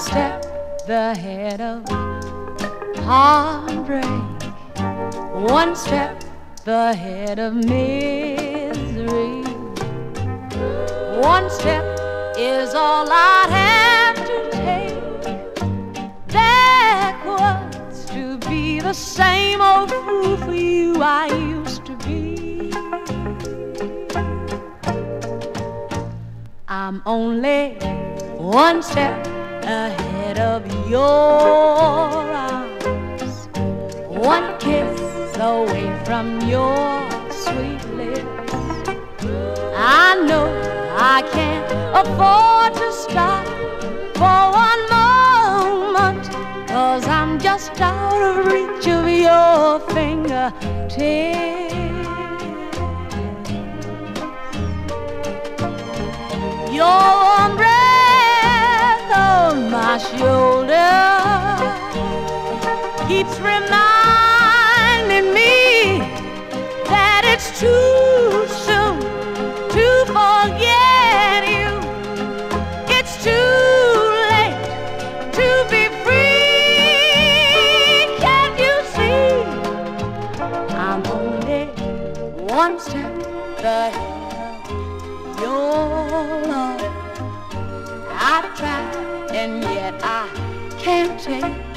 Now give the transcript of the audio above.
step the head of heartbreak, one step the head of misery. One step is all I'd have to take backwards to be the same old fool for you I used to be. I'm only one step ahead of your arms, one kiss away from your sweet lips. I know I can't afford to stop for one moment, 'cause I'm just out of reach of your fingertips. Your warm breath on my shoulder keeps reminding me that it's too soon to forget you. It's too late to be free. Can't you see? I'm only one step ahead of your love. I've tried and yet I can't take